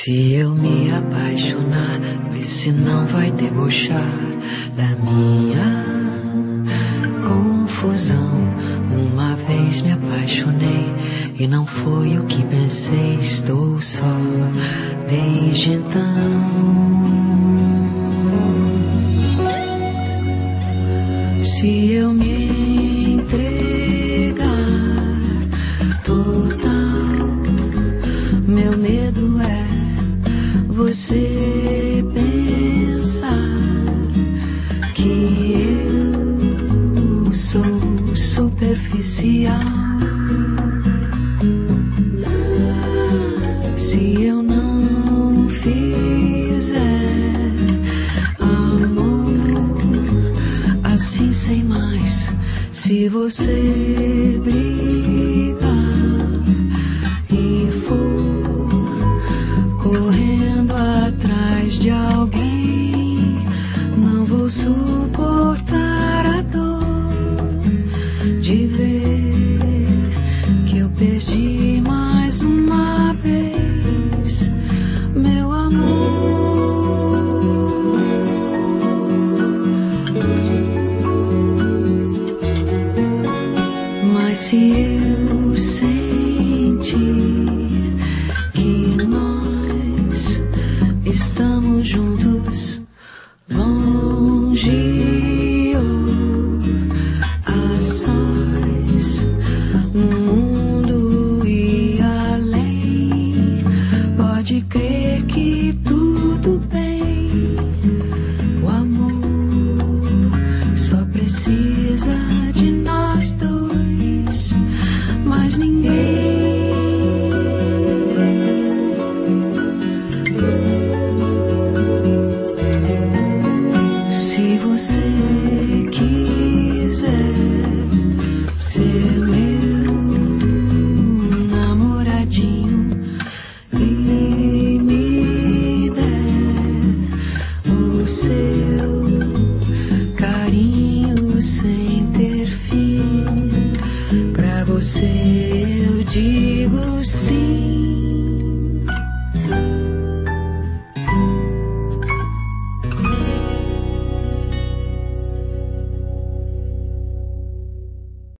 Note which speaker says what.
Speaker 1: Se eu me apaixonar, vê se não vai debochar da minha confusão. Uma vez me apaixonei e não foi o que pensei. Estou só desde então. Se eu me entregar total, meu medo é você pensar que eu sou superficial. Se eu não fizer amor assim sem mais, se você brigar e for correndo atrás de alguém, não vou suportar a dor de ver que eu perdi mais uma vez meu amor. Mas se eu sentir que nós estamos juntos, longe